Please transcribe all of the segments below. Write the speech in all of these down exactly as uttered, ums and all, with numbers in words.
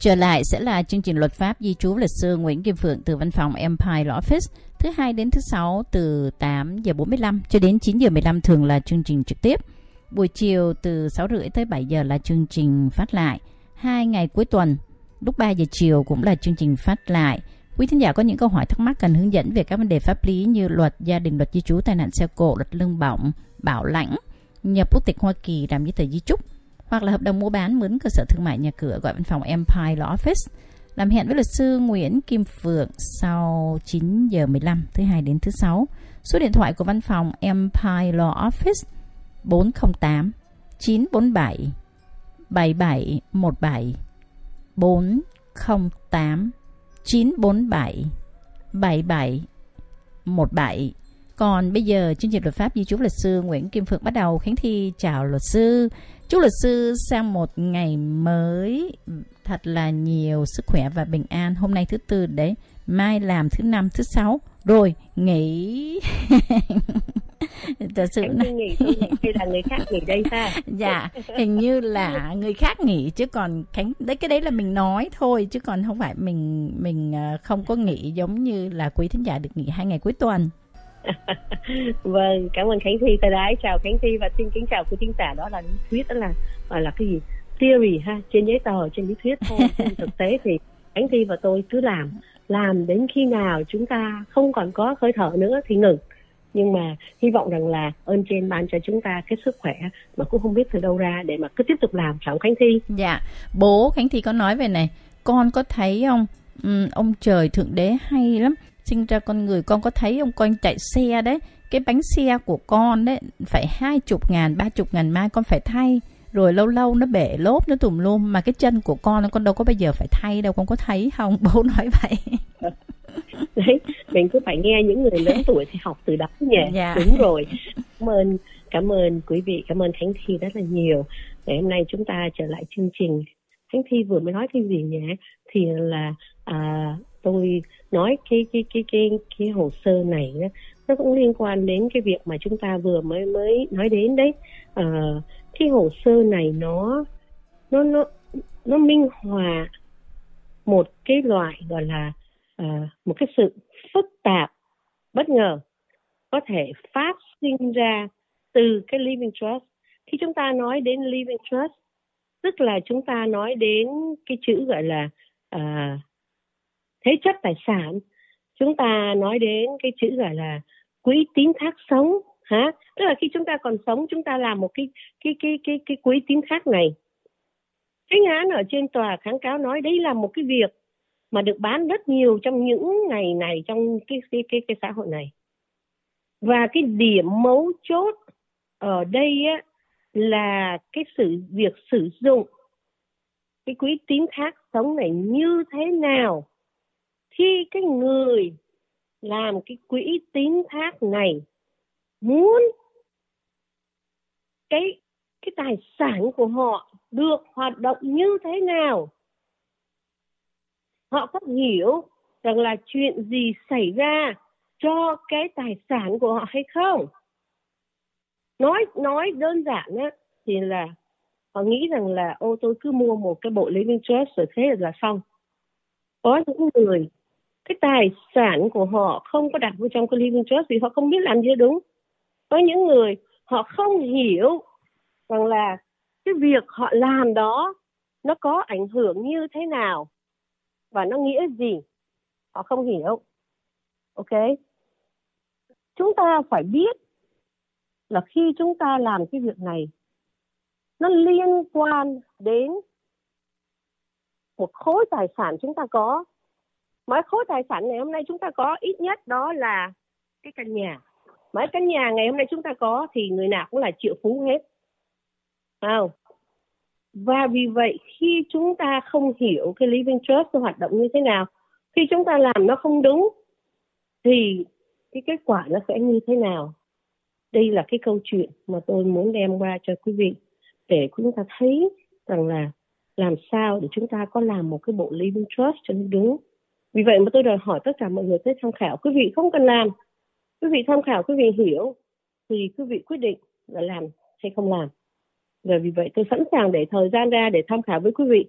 Trở lại sẽ là chương trình luật pháp di trú luật sư Nguyễn Kim Phượng từ văn phòng Empire Law Office. Thứ hai đến thứ sáu từ tám giờ bốn mươi lăm cho đến chín giờ mười lăm thường là chương trình trực tiếp. Buổi chiều từ sáu rưỡi tới bảy giờ là chương trình phát lại. Hai ngày cuối tuần lúc ba giờ chiều cũng là chương trình phát lại. Quý thính giả có những câu hỏi thắc mắc cần hướng dẫn về các vấn đề pháp lý như luật gia đình, luật di trú, tai nạn xe cộ, luật lương bổng, bảo lãnh, nhập quốc tịch Hoa Kỳ, làm giấy tờ di chúc, hoặc là hợp đồng mua bán, mướn cơ sở thương mại, nhà cửa, gọi văn phòng Empire Law Office. Làm hẹn với luật sư Nguyễn Kim Phượng sau chín giờ mười lăm thứ hai đến thứ sáu. Số điện thoại của văn phòng Empire Law Office bốn không tám chín bốn bảy bảy bảy một bảy bốn không tám chín bốn bảy bảy bảy một bảy. Còn bây giờ chương trình luật pháp di trú luật sư Nguyễn Kim Phượng bắt đầu. Khánh Thi chào luật sư. Chúc luật sư sang một ngày mới thật là nhiều sức khỏe và bình an. Hôm nay thứ tư đấy, mai làm thứ năm, thứ sáu, rồi nghỉ. Thật sự này nghỉ hay là người khác nghỉ đây ta? Dạ, hình như là người khác nghỉ chứ còn Khánh đấy, cái đấy là mình nói thôi chứ còn không phải mình mình không có nghỉ giống như là quý thính giả được nghỉ hai ngày cuối tuần. Vâng, cảm ơn Khánh Thi. Thân ái chào Khánh Thi và xin kính chào quý thính giả. Đó là lý thuyết, đó là gọi là cái gì, theory ha, trên giấy tờ, trên lý thuyết thôi. Trên thực tế thì Khánh Thi và tôi cứ làm làm đến khi nào chúng ta không còn có hơi thở nữa thì ngừng. Nhưng mà hy vọng rằng là ơn trên ban cho chúng ta cái sức khỏe mà cũng không biết từ đâu ra để mà cứ tiếp tục làm, phải không Khánh Thi? Dạ, bố Khánh Thi có nói về này, con có thấy không, ừ, ông trời thượng đế hay lắm, sinh ra con người, con có thấy ông con chạy xe đấy, cái bánh xe của con đấy phải hai chục ngàn, ba chục ngàn mai con phải thay, rồi lâu lâu nó bể lốp, nó tùm lum, mà cái chân của con con đâu có bao giờ phải thay đâu, con có thấy không? Bố nói vậy. Đấy, mình cứ phải nghe những người lớn tuổi thì học từ đó nhỉ. Dạ. Đúng rồi. Cảm ơn, cảm ơn quý vị, cảm ơn Khánh Thi rất là nhiều. Ngày hôm nay chúng ta trở lại chương trình. Khánh Thi vừa mới nói cái gì nhỉ? Thì là à, tôi nói cái cái cái cái cái hồ sơ này đó, nó cũng liên quan đến cái việc mà chúng ta vừa mới mới nói đến đấy. À, cái hồ sơ này nó nó nó nó minh họa một cái loại gọi là à, một cái sự phức tạp bất ngờ có thể phát sinh ra từ cái living trust. Khi chúng ta nói đến living trust, tức là chúng ta nói đến cái chữ gọi là à, thế chấp tài sản, chúng ta nói đến cái chữ gọi là quỹ tín thác sống, hả? Tức là khi chúng ta còn sống, chúng ta làm một cái cái cái cái cái quỹ tín thác này. Chánh án ở trên tòa kháng cáo nói đây là một cái việc mà được bán rất nhiều trong những ngày này, trong cái cái cái cái xã hội này. Và cái điểm mấu chốt ở đây á là cái sự việc sử dụng cái quỹ tín thác sống này như thế nào. Khi cái người làm cái quỹ tín thác này muốn cái cái tài sản của họ được hoạt động như thế nào, họ có hiểu rằng là chuyện gì xảy ra cho cái tài sản của họ hay không. Nói nói đơn giản á, thì là họ nghĩ rằng là ô tôi cứ mua một cái bộ living trust rồi thế là xong. Có những người cái tài sản của họ không có đặt vào trong cái living trust vì họ không biết làm gì đúng. Có những người họ không hiểu rằng là cái việc họ làm đó nó có ảnh hưởng như thế nào và nó nghĩa gì. Họ không hiểu. Ok? Chúng ta phải biết là khi chúng ta làm cái việc này, nó liên quan đến một khối tài sản chúng ta có. Mà khối tài sản ngày hôm nay chúng ta có ít nhất đó là cái căn nhà. Mà căn nhà ngày hôm nay chúng ta có thì người nào cũng là triệu phú hết. Không? Và vì vậy khi chúng ta không hiểu cái living trust nó hoạt động như thế nào, khi chúng ta làm nó không đúng thì cái kết quả nó sẽ như thế nào. Đây là cái câu chuyện mà tôi muốn đem qua cho quý vị để chúng ta thấy rằng là làm sao để chúng ta có làm một cái bộ living trust cho nó đúng. Vì vậy mà tôi đòi hỏi tất cả mọi người tới tham khảo. Quý vị không cần làm, quý vị tham khảo, quý vị hiểu thì quý vị quyết định là làm hay không làm. Và vì vậy tôi sẵn sàng để thời gian ra để tham khảo với quý vị.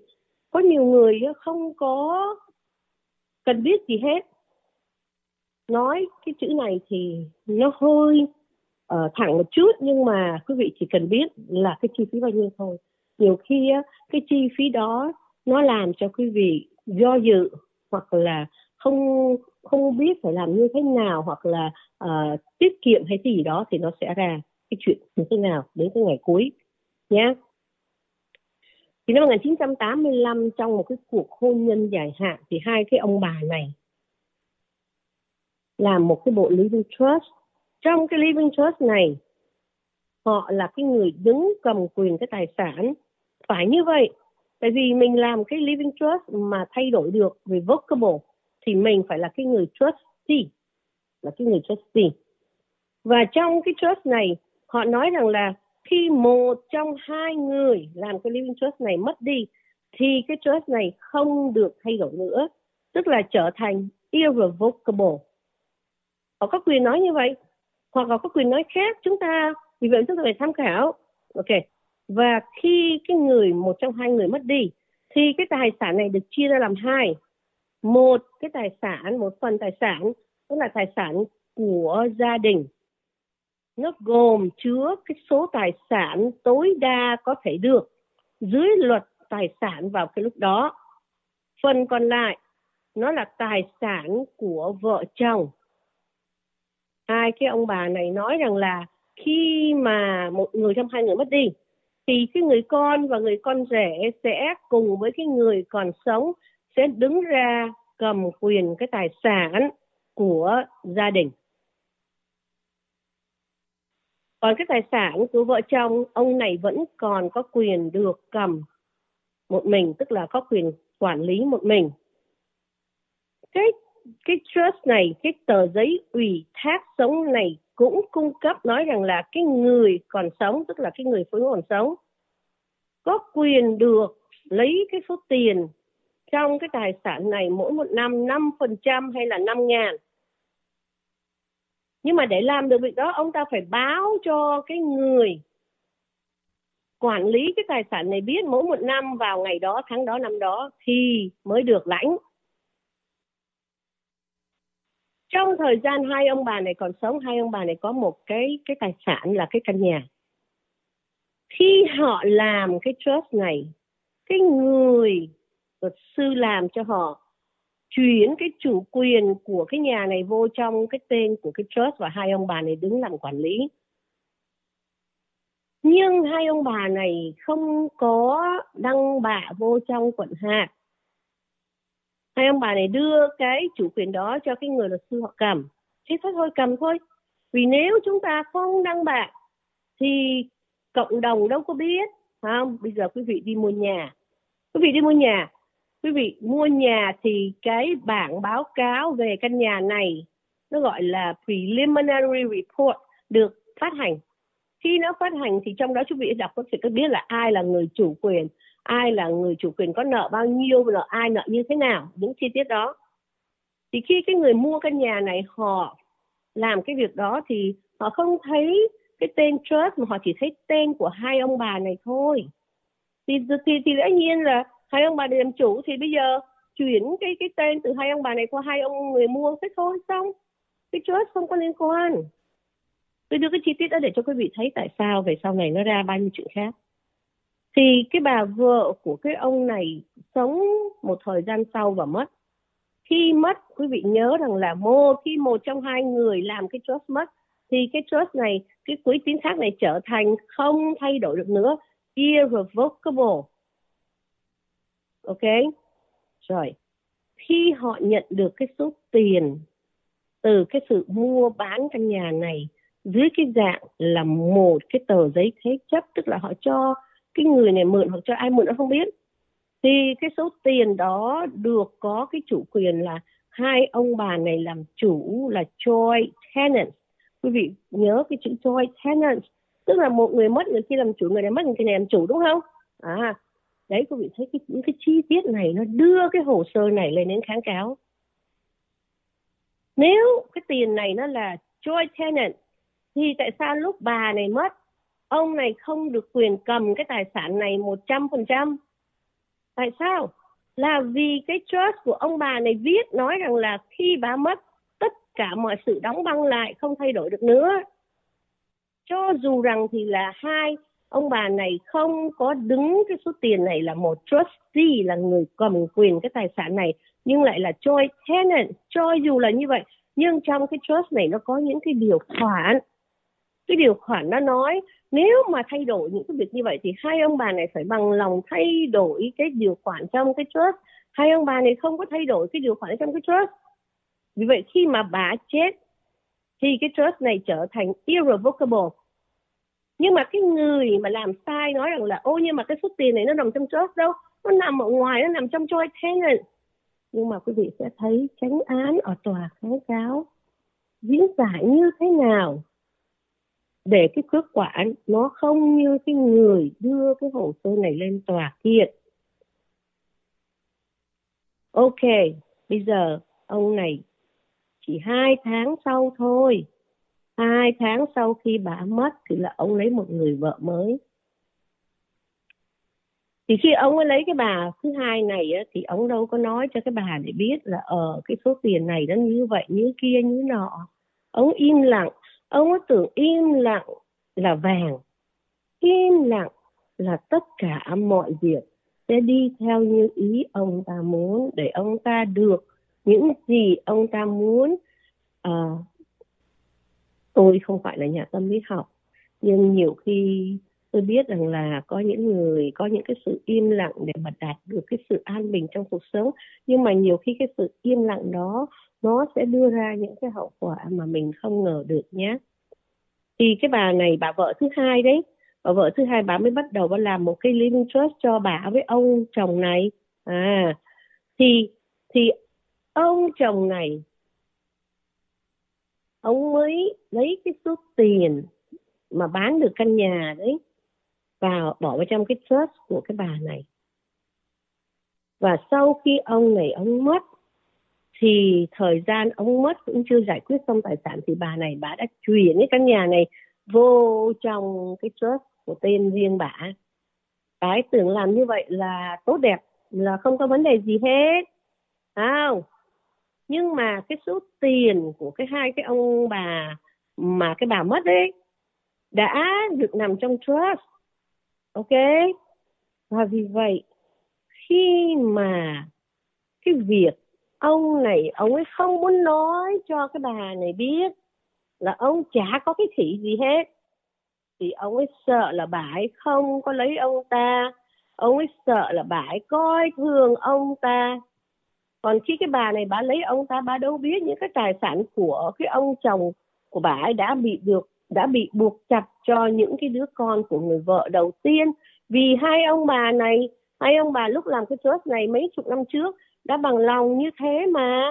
Có nhiều người không có cần biết gì hết. Nói cái chữ này thì nó hơi uh, thẳng một chút, nhưng mà quý vị chỉ cần biết là cái chi phí bao nhiêu thôi. Nhiều khi cái chi phí đó nó làm cho quý vị do dự, hoặc là không không biết phải làm như thế nào, hoặc là uh, tiết kiệm hay gì đó, thì nó sẽ ra cái chuyện như thế nào đến cái ngày cuối nhé. Thì năm một nghìn chín trăm tám mươi lăm, trong một cái cuộc hôn nhân dài hạn, thì hai cái ông bà này làm một cái bộ living trust. Trong cái living trust này, họ là cái người đứng cầm quyền cái tài sản. Phải như vậy, tại vì mình làm cái living trust mà thay đổi được, revocable, thì mình phải là cái người trustee, là cái người trustee. Và trong cái trust này, họ nói rằng là khi một trong hai người làm cái living trust này mất đi, thì cái trust này không được thay đổi nữa, tức là trở thành irrevocable. Họ có quyền nói như vậy, hoặc họ có quyền nói khác. Chúng ta, vì vậy chúng ta phải tham khảo. Ok. Và khi cái người, một trong hai người mất đi, thì cái tài sản này được chia ra làm hai. Một cái tài sản, một phần tài sản, tức là tài sản của gia đình. Nó gồm chứa cái số tài sản tối đa có thể được dưới luật tài sản vào cái lúc đó. Phần còn lại, nó là tài sản của vợ chồng. Hai cái ông bà này nói rằng là khi mà một người trong hai người mất đi, thì cái người con và người con rể sẽ cùng với cái người còn sống sẽ đứng ra cầm quyền cái tài sản của gia đình. Còn cái tài sản của vợ chồng, ông này vẫn còn có quyền được cầm một mình, tức là có quyền quản lý một mình. Cái, cái trust này, cái tờ giấy ủy thác sống này cũng cung cấp nói rằng là cái người còn sống, tức là cái người phụ nữ còn sống, có quyền được lấy cái số tiền trong cái tài sản này mỗi một năm năm phần trăm hay là năm ngàn. Nhưng mà để làm được việc đó, ông ta phải báo cho cái người quản lý cái tài sản này biết mỗi một năm vào ngày đó, tháng đó, năm đó thì mới được lãnh. Trong thời gian hai ông bà này còn sống, hai ông bà này có một cái, cái tài sản là cái căn nhà. Khi họ làm cái trust này, cái người luật sư làm cho họ chuyển cái chủ quyền của cái nhà này vô trong cái tên của cái trust, và hai ông bà này đứng làm quản lý. Nhưng hai ông bà này không có đăng bạ vô trong quận hạt. Hai ông bà này đưa cái chủ quyền đó cho cái người luật sư họ cầm. Thế thôi cầm thôi. Vì nếu chúng ta không đăng bạ thì cộng đồng đâu có biết. Không? Bây giờ quý vị đi mua nhà. Quý vị đi mua nhà. Quý vị mua nhà thì cái bảng báo cáo về căn nhà này, nó gọi là preliminary report, được phát hành. Khi nó phát hành thì trong đó quý vị đọc có thể có biết là ai là người chủ quyền, ai là người chủ quyền, có nợ bao nhiêu, nợ ai, nợ như thế nào, những chi tiết đó. Thì khi cái người mua căn nhà này họ làm cái việc đó thì họ không thấy cái tên trust, mà họ chỉ thấy tên của hai ông bà này thôi. Thì thì thì lẽ nhiên là hai ông bà này làm chủ, thì bây giờ chuyển cái cái tên từ hai ông bà này qua hai ông người mua, thế thôi, xong. Cái trust không có liên quan. Tôi đưa cái chi tiết đó để cho quý vị thấy tại sao về sau này nó ra bao nhiêu chuyện khác. Thì cái bà vợ của cái ông này sống một thời gian sau và mất. Khi mất, quý vị nhớ rằng là một khi một trong hai người làm cái trust mất, thì cái trust này, cái quỹ tín thác này trở thành không thay đổi được nữa, irrevocable. Ok? Rồi. Khi họ nhận được cái số tiền từ cái sự mua bán căn nhà này dưới cái dạng là một cái tờ giấy thế chấp, tức là họ cho cái người này mượn hoặc cho ai mượn nó không biết, thì cái số tiền đó được có cái chủ quyền là hai ông bà này làm chủ, là joint tenants. Quý vị nhớ cái chữ joint tenants, tức là một người mất, người kia làm chủ, người này mất, người này làm chủ, đúng không? À, đấy, quý vị thấy cái, những cái chi tiết này nó đưa cái hồ sơ này lên đến kháng cáo. Nếu cái tiền này nó là joint tenant, thì tại sao lúc bà này mất, ông này không được quyền cầm cái tài sản này một trăm phần trăm? Tại sao? là vì cái trust của ông bà này viết nói rằng là khi bà mất, tất cả mọi sự đóng băng lại, không thay đổi được nữa. Cho dù rằng thì là hai ông bà này không có đứng cái số tiền này là một trustee, là người cầm quyền cái tài sản này, nhưng lại là joint tenant. Cho dù là như vậy, nhưng trong cái trust này nó có những cái điều khoản. Cái điều khoản nó nói nếu mà thay đổi những cái việc như vậy thì hai ông bà này phải bằng lòng thay đổi cái điều khoản trong cái trust. Hai ông bà này không có thay đổi cái điều khoản trong cái trust. Vì vậy khi mà bà chết thì cái trust này trở thành irrevocable. Nhưng mà cái người mà làm sai nói rằng là ô nhưng mà cái số tiền này nó nằm trong trust đâu, nó nằm ở ngoài, nó nằm trong joint tenant. Nhưng mà quý vị sẽ thấy chánh án ở tòa kháng cáo diễn giải như thế nào để cái kết quả nó không như cái người đưa cái hồ sơ này lên tòa kiện. Ok, bây giờ ông này chỉ hai tháng sau thôi. Hai tháng sau khi bà mất thì là ông lấy một người vợ mới. Thì khi ông ấy lấy cái bà thứ hai này á, thì ông đâu có nói cho cái bà để biết là ở ờ, cái số tiền này nó như vậy, như kia, như nọ. Ông im lặng, ông ấy tưởng im lặng là vàng. Im lặng là tất cả mọi việc sẽ đi theo như ý ông ta muốn, để ông ta được những gì ông ta muốn. À, tôi không phải là nhà tâm lý học, nhưng nhiều khi tôi biết rằng là có những người có những cái sự im lặng để mà đạt được cái sự an bình trong cuộc sống. Nhưng mà nhiều khi cái sự im lặng đó nó sẽ đưa ra những cái hậu quả mà mình không ngờ được nhé. Thì cái bà này, bà vợ thứ hai đấy, bà vợ thứ hai bà mới bắt đầu bà làm một cái living trust cho bà với ông chồng này. À, thì thì ông chồng này ông mới lấy cái số tiền mà bán được căn nhà đấy vào bỏ vào trong cái trust của cái bà này. Và sau khi ông này ông mất thì thời gian ông mất cũng chưa giải quyết xong tài sản thì bà này bà đã chuyển cái căn nhà này vô trong cái trust của tên riêng bà. Bà ấy tưởng làm như vậy là tốt đẹp, là không có vấn đề gì hết, không? Nhưng mà cái số tiền của cái hai cái ông bà mà cái bà mất đấy đã được nằm trong trust. Ok? Và vì vậy khi mà cái việc ông này ông ấy không muốn nói cho cái bà này biết là ông chả có cái khỉ gì hết, thì ông ấy sợ là bà ấy không có lấy ông ta, ông ấy sợ là bà ấy coi thường ông ta. Còn khi cái bà này bà lấy ông ta, bà đâu biết những cái tài sản của cái ông chồng của bà ấy đã bị được đã bị buộc chặt cho những cái đứa con của người vợ đầu tiên. Vì hai ông bà này, hai ông bà lúc làm cái trust này mấy chục năm trước đã bằng lòng như thế mà.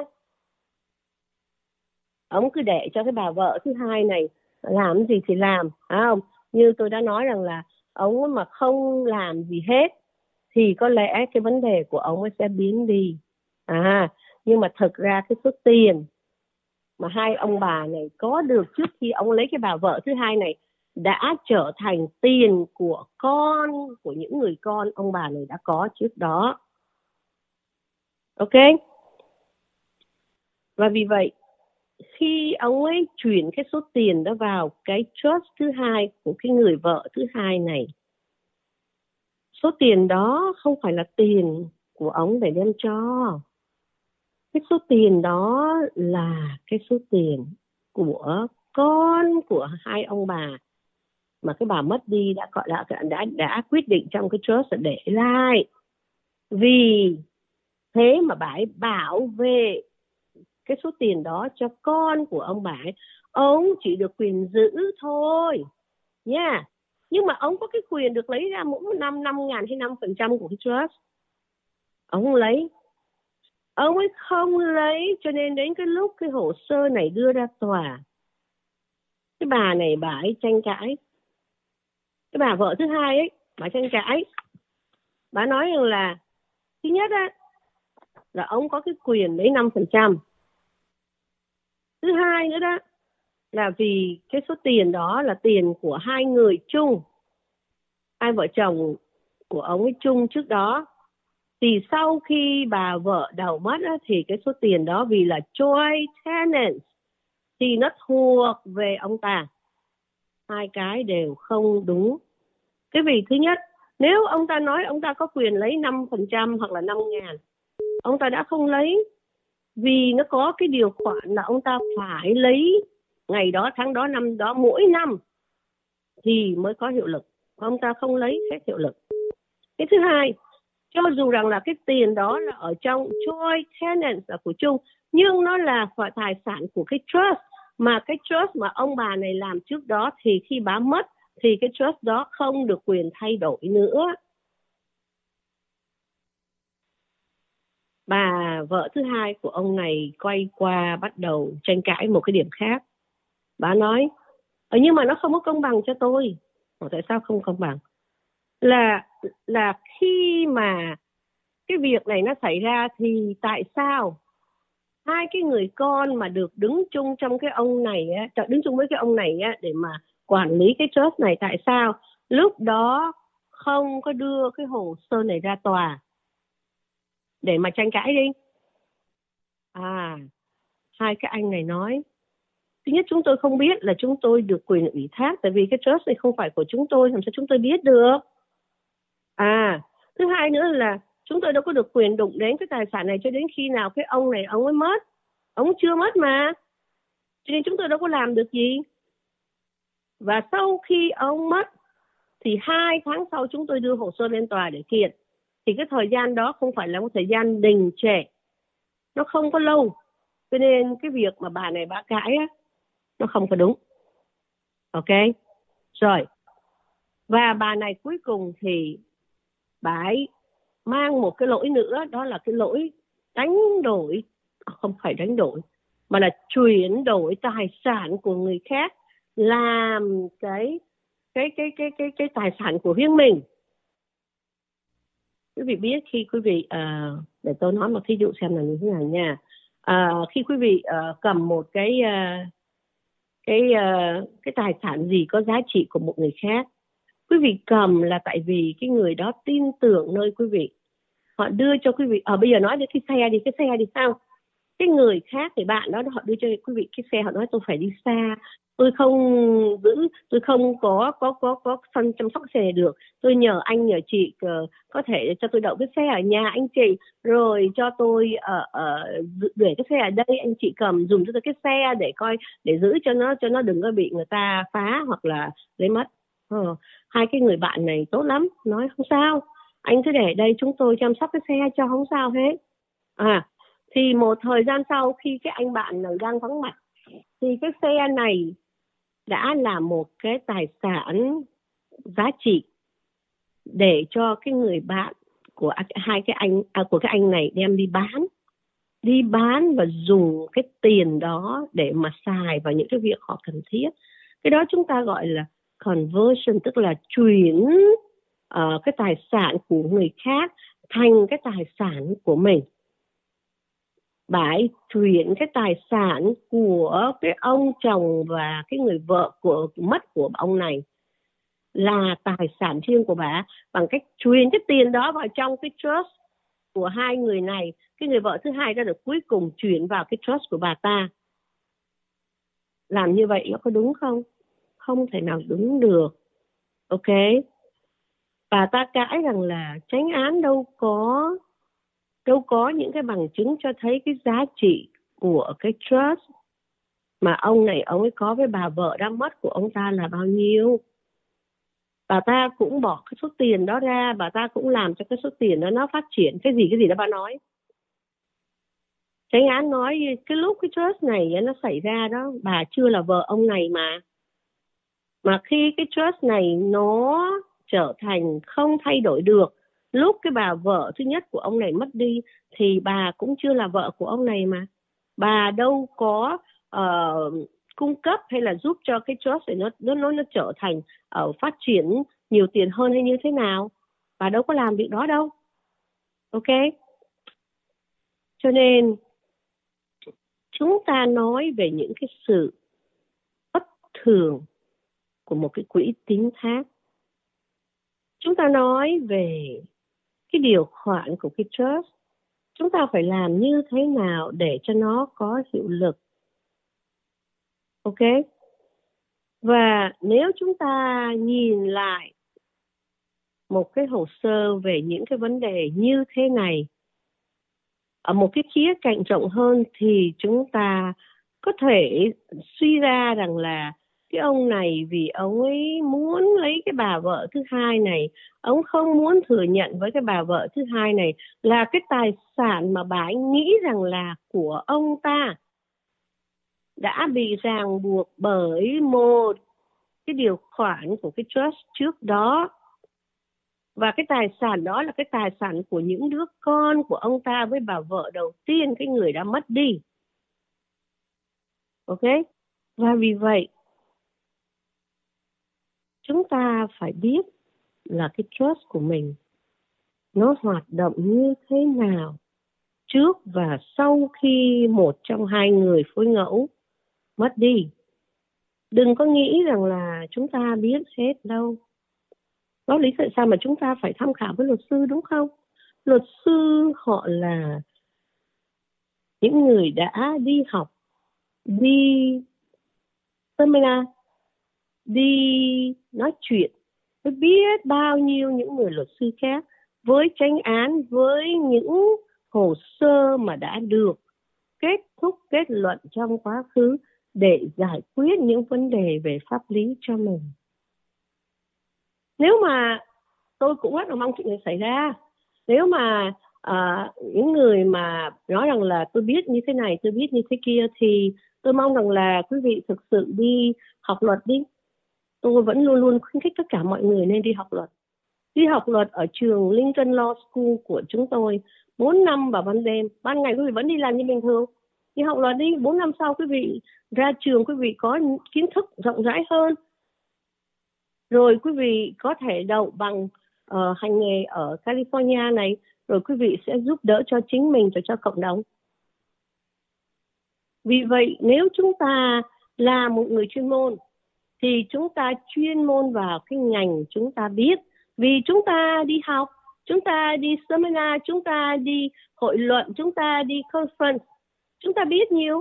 Ông cứ để cho cái bà vợ thứ hai này làm gì thì làm, phải không? Như tôi đã nói rằng là ông mà không làm gì hết thì có lẽ cái vấn đề của ông ấy sẽ biến đi. À, nhưng mà thực ra cái số tiền mà hai ông bà này có được trước khi ông lấy cái bà vợ thứ hai này đã trở thành tiền của con, của những người con ông bà này đã có trước đó. Ok? Và vì vậy, khi ông ấy chuyển cái số tiền đó vào cái trust thứ hai của cái người vợ thứ hai này, số tiền đó không phải là tiền của ông để đem cho. Cái số tiền đó là cái số tiền của con của hai ông bà mà cái bà mất đi đã gọi là đã, đã đã quyết định trong cái trust để lại. Vì thế mà bà ấy bảo vệ cái số tiền đó cho con của ông bà ấy. Ông chỉ được quyền giữ thôi nha, yeah. Nhưng mà ông có cái quyền được lấy ra mỗi năm năm ngàn hay năm phần trăm của cái trust. Ông lấy, ông ấy không lấy, cho nên đến cái lúc cái hồ sơ này đưa ra tòa, cái bà này bà ấy tranh cãi. Cái bà vợ thứ hai ấy, bà tranh cãi. Bà nói rằng là thứ nhất á, là ông có cái quyền lấy năm phần trăm. Thứ hai nữa đó, là vì cái số tiền đó là tiền của hai người chung, hai vợ chồng của ông ấy chung trước đó. Thì sau khi bà vợ đầu mất á, thì cái số tiền đó vì là joint tenants thì nó thuộc về ông ta. Hai cái đều không đúng. Cái vì thứ nhất, nếu ông ta nói ông ta có quyền lấy năm phần trăm hoặc là năm ngàn, ông ta đã không lấy, vì nó có cái điều khoản là ông ta phải lấy ngày đó, tháng đó, năm đó, mỗi năm thì mới có hiệu lực. Ông ta không lấy hết hiệu lực. Cái thứ hai, cho dù rằng là cái tiền đó là ở trong joint tenants là của chung, nhưng nó là phải tài sản của cái trust, mà cái trust mà ông bà này làm trước đó thì khi bà mất thì cái trust đó không được quyền thay đổi nữa. Bà vợ thứ hai của ông này quay qua bắt đầu tranh cãi một cái điểm khác. Bà nói, nhưng mà nó không có công bằng cho tôi. Ủa, tại sao không công bằng? Là, là khi mà cái việc này nó xảy ra thì tại sao hai cái người con mà được đứng chung trong cái ông này á, đứng chung với cái ông này á, để mà quản lý cái trust này, tại sao lúc đó không có đưa cái hồ sơ này ra tòa để mà tranh cãi đi? À, hai cái anh này nói, thứ nhất chúng tôi không biết là chúng tôi được quyền ủy thác, tại vì cái trust này không phải của chúng tôi, làm sao chúng tôi biết được? À, thứ hai nữa là chúng tôi đâu có được quyền đụng đến cái tài sản này cho đến khi nào cái ông này ông ấy mất. Ông chưa mất mà, cho nên chúng tôi đâu có làm được gì. Và sau khi ông mất thì hai tháng sau chúng tôi đưa hồ sơ lên tòa để kiện. Thì cái thời gian đó không phải là một thời gian đình trệ, nó không có lâu, cho nên cái việc mà bà này bà cãi á, nó không có đúng. Ok, rồi. Và bà này cuối cùng thì bà ấy mang một cái lỗi nữa, đó là cái lỗi đánh đổi, không phải đánh đổi, mà là chuyển đổi tài sản của người khác làm cái cái cái cái cái cái tài sản của riêng mình. Quý vị biết khi quý vị uh, để tôi nói một thí dụ xem là như thế nào nha. Uh, khi quý vị uh, cầm một cái uh, cái uh, cái tài sản gì có giá trị của một người khác, quý vị cầm là tại vì cái người đó tin tưởng nơi quý vị, họ đưa cho quý vị. Ở uh, bây giờ nói đến cái xe đi, cái xe đi sao? Cái người khác thì bạn đó họ đưa cho quý vị cái xe, họ nói tôi phải đi xa, tôi không giữ, tôi không có có có có phân chăm sóc xe này được, tôi nhờ anh nhờ chị uh, có thể cho tôi đậu cái xe ở nhà anh chị, rồi cho tôi ở uh, uh, để cái xe ở đây, anh chị cầm dùng cho tôi cái xe để coi, để giữ cho nó cho nó đừng có bị người ta phá hoặc là lấy mất. uh, Hai cái người bạn này tốt lắm, nói không sao, anh cứ để đây chúng tôi chăm sóc cái xe cho, không sao hết. À, thì một thời gian sau khi cái anh bạn này đang vắng mặt thì cái xe này đã là một cái tài sản giá trị để cho cái người bạn của hai cái anh à, của cái anh này đem đi bán đi bán và dùng cái tiền đó để mà xài vào những cái việc họ cần thiết. Cái đó chúng ta gọi là conversion, tức là chuyển uh, cái tài sản của người khác thành cái tài sản của mình. Bà ấy chuyển cái tài sản của cái ông chồng và cái người vợ của mất của ông này là tài sản riêng của bà, bằng cách truyền cái tiền đó vào trong cái trust của hai người này. Cái người vợ thứ hai đã được cuối cùng chuyển vào cái trust của bà ta. Làm như vậy nó có đúng không? Không thể nào đúng được. Ok, bà ta cãi rằng là chánh án đâu có đâu có những cái bằng chứng cho thấy cái giá trị của cái trust mà ông này ông ấy có với bà vợ đã mất của ông ta là bao nhiêu. Bà ta cũng bỏ cái số tiền đó ra, bà ta cũng làm cho cái số tiền đó nó phát triển. Cái gì cái gì đó bà nói. Chánh án nói cái lúc cái trust này nó xảy ra đó, bà chưa là vợ ông này mà. Mà khi cái trust này nó trở thành không thay đổi được, lúc cái bà vợ thứ nhất của ông này mất đi thì bà cũng chưa là vợ của ông này mà. Bà đâu có uh, cung cấp hay là giúp cho cái trust này nó nó nó, nó trở thành uh, phát triển nhiều tiền hơn hay như thế nào. Bà đâu có làm việc đó đâu. Ok? Cho nên chúng ta nói về những cái sự bất thường của một cái quỹ tín thác. Chúng ta nói về cái điều khoản của cái trust. Chúng ta phải làm như thế nào để cho nó có hiệu lực. Ok? Và nếu chúng ta nhìn lại một cái hồ sơ về những cái vấn đề như thế này, ở một cái khía cạnh rộng hơn thì chúng ta có thể suy ra rằng là cái ông này vì ông ấy muốn lấy cái bà vợ thứ hai này, ông không muốn thừa nhận với cái bà vợ thứ hai này là cái tài sản mà bà ấy nghĩ rằng là của ông ta, đã bị ràng buộc bởi một cái điều khoản của cái trust trước đó. Và cái tài sản đó là cái tài sản của những đứa con của ông ta với bà vợ đầu tiên, cái người đã mất đi. Ok? Và vì vậy, chúng ta phải biết là cái trust của mình nó hoạt động như thế nào trước và sau khi một trong hai người phối ngẫu mất đi. Đừng có nghĩ rằng là chúng ta biết hết đâu. Đó lý tại sao mà chúng ta phải tham khảo với luật sư, đúng không? Luật sư họ là những người đã đi học, đi seminar, đi nói chuyện với biết bao nhiêu những người luật sư khác, với chánh án, với những hồ sơ mà đã được kết thúc kết luận trong quá khứ để giải quyết những vấn đề về pháp lý cho mình. Nếu mà tôi cũng rất là mong chuyện này xảy ra, nếu mà à, những người mà nói rằng là tôi biết như thế này, tôi biết như thế kia, thì tôi mong rằng là quý vị thực sự đi học luật đi. Tôi vẫn luôn luôn khuyến khích tất cả mọi người nên đi học luật. Đi học luật ở trường Lincoln Law School của chúng tôi bốn năm vào ban đêm. Ban ngày quý vị vẫn đi làm như bình thường. Đi học luật đi, bốn năm sau quý vị ra trường, quý vị có kiến thức rộng rãi hơn. Rồi quý vị có thể đậu bằng uh, hành nghề ở California này. Rồi quý vị sẽ giúp đỡ cho chính mình và cho cộng đồng. Vì vậy, nếu chúng ta là một người chuyên môn, thì chúng ta chuyên môn vào cái ngành chúng ta biết. Vì chúng ta đi học, chúng ta đi seminar, chúng ta đi hội luận, chúng ta đi conference, chúng ta biết nhiều.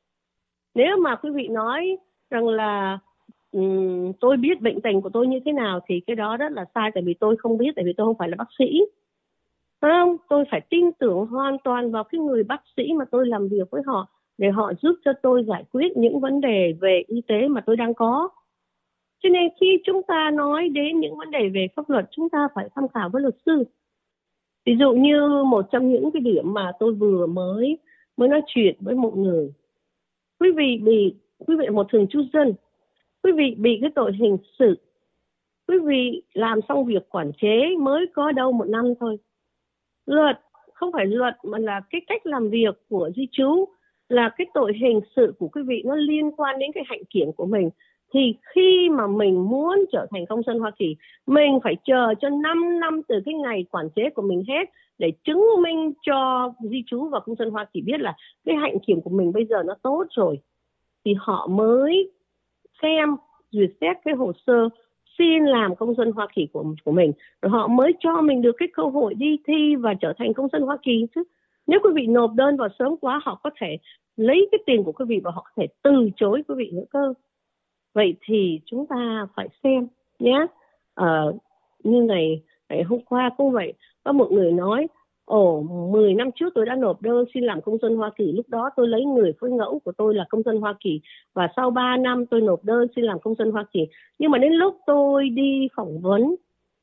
Nếu mà quý vị nói rằng là um, tôi biết bệnh tình của tôi như thế nào, thì cái đó rất là sai, tại vì tôi không biết, tại vì tôi không phải là bác sĩ. Không, tôi phải tin tưởng hoàn toàn vào cái người bác sĩ mà tôi làm việc với họ, để họ giúp cho tôi giải quyết những vấn đề về y tế mà tôi đang có. Cho nên khi chúng ta nói đến những vấn đề về pháp luật, chúng ta phải tham khảo với luật sư. Ví dụ như một trong những cái điểm mà tôi vừa mới mới nói chuyện với một người. Quý vị bị, quý vị là một thường trú dân, quý vị bị cái tội hình sự, quý vị làm xong việc quản chế mới có đâu một năm thôi. Luật, không phải luật mà là cái cách làm việc của di trú, là cái tội hình sự của quý vị, nó liên quan đến cái hạnh kiểm của mình. Thì khi mà mình muốn trở thành công dân Hoa Kỳ, mình phải chờ cho năm năm từ cái ngày quản chế của mình hết, để chứng minh cho di trú và công dân Hoa Kỳ biết là cái hạnh kiểm của mình bây giờ nó tốt rồi. Thì họ mới xem, duyệt xét cái hồ sơ xin làm công dân Hoa Kỳ của, của mình. Rồi họ mới cho mình được cái cơ hội đi thi và trở thành công dân Hoa Kỳ chứ. Nếu quý vị nộp đơn vào sớm quá, họ có thể lấy cái tiền của quý vị và họ có thể từ chối quý vị nữa cơ. Vậy thì chúng ta phải xem nhé. Ờ, như ngày, ngày hôm qua cũng vậy, có một người nói, ồ, mười năm trước tôi đã nộp đơn xin làm công dân Hoa Kỳ, lúc đó tôi lấy người phối ngẫu của tôi là công dân Hoa Kỳ, và sau ba năm tôi nộp đơn xin làm công dân Hoa Kỳ. Nhưng mà đến lúc tôi đi phỏng vấn,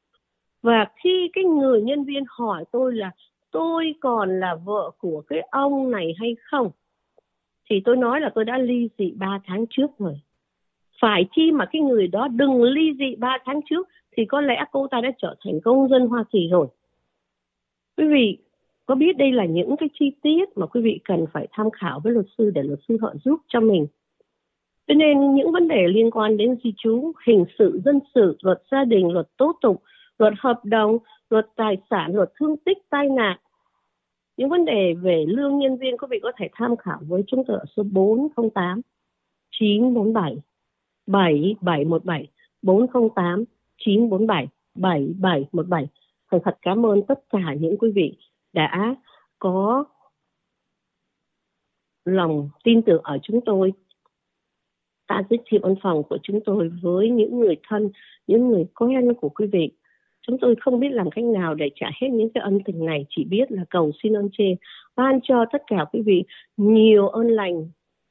và khi cái người nhân viên hỏi tôi là tôi còn là vợ của cái ông này hay không, thì tôi nói là tôi đã ly dị ba tháng trước rồi. Phải chi mà cái người đó đừng ly dị ba tháng trước, thì có lẽ cô ta đã trở thành công dân Hoa Kỳ rồi. Quý vị có biết đây là những cái chi tiết mà quý vị cần phải tham khảo với luật sư, để luật sư họ giúp cho mình. Cho nên những vấn đề liên quan đến di trú, hình sự, dân sự, luật gia đình, luật tố tụng, luật hợp đồng, luật tài sản, luật thương tích, tai nạn, những vấn đề về lương nhân viên, quý vị có thể tham khảo với chúng tôi ở số bốn không tám chín bốn bảy bảy bảy một bảy, bốn không tám chín bốn bảy bảy bảy một bảy. Thành thật cảm ơn tất cả những quý vị đã có lòng tin tưởng ở chúng tôi. Ta giới thiệu văn phòng của chúng tôi với những người thân, những người quen của quý vị. Chúng tôi không biết làm cách nào để trả hết những cái ân tình này, chỉ biết là cầu xin ơn trên ban cho tất cả quý vị nhiều ơn lành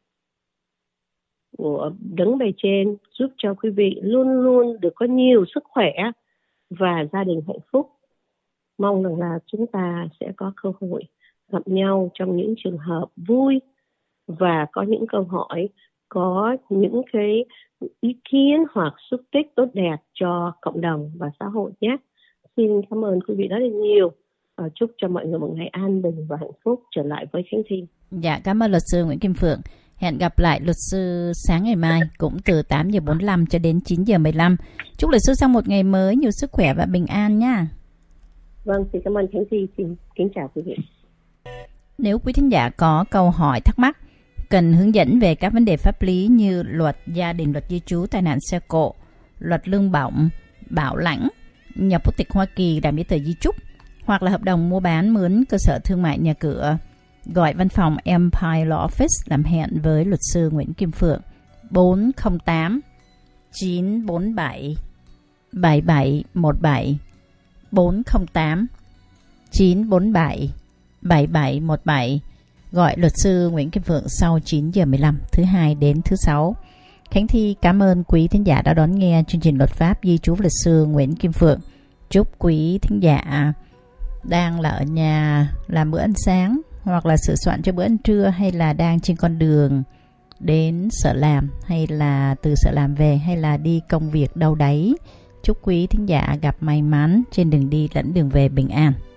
của đấng bề trên, giúp cho quý vị luôn luôn được có nhiều sức khỏe và gia đình hạnh phúc. Mong rằng là chúng ta sẽ có cơ hội gặp nhau trong những trường hợp vui và có những câu hỏi, có những cái ý kiến hoặc xúc tích tốt đẹp cho cộng đồng và xã hội nhé. Xin cảm ơn quý vị rất là nhiều. Và chúc cho mọi người một ngày an bình và hạnh phúc. Trở lại với Khánh Thi. Dạ, cảm ơn luật sư Nguyễn Kim Phượng. Hẹn gặp lại luật sư sáng ngày mai cũng từ tám giờ bốn mươi lăm cho đến chín giờ mười lăm. Chúc luật sư sau một ngày mới nhiều sức khỏe và bình an nha. Vâng, xin cảm ơn Khánh Thi. Xin kính chào quý vị. Nếu quý thính giả có câu hỏi thắc mắc, cần hướng dẫn về các vấn đề pháp lý như luật gia đình, luật di trú, tai nạn xe cộ, luật lương bổng, bảo lãnh, nhập quốc tịch Hoa Kỳ, làm giấy tờ di trúc, hoặc là hợp đồng mua bán mướn cơ sở thương mại nhà cửa, gọi văn phòng Empire Law Office làm hẹn với luật sư Nguyễn Kim Phượng bốn không tám chín bốn bảy bảy bảy một bảy bốn không tám chín bốn bảy bảy bảy một bảy. Gọi luật sư Nguyễn Kim Phượng sau chín giờ mười lăm thứ hai đến thứ sáu. Khánh Thi cảm ơn quý thính giả đã đón nghe chương trình luật pháp di trú luật sư Nguyễn Kim Phượng. Chúc quý thính giả đang là ở nhà làm bữa ăn sáng hoặc là sửa soạn cho bữa ăn trưa, hay là đang trên con đường đến sở làm, hay là từ sở làm về, hay là đi công việc đâu đấy. Chúc quý thính giả gặp may mắn trên đường đi lẫn đường về bình an.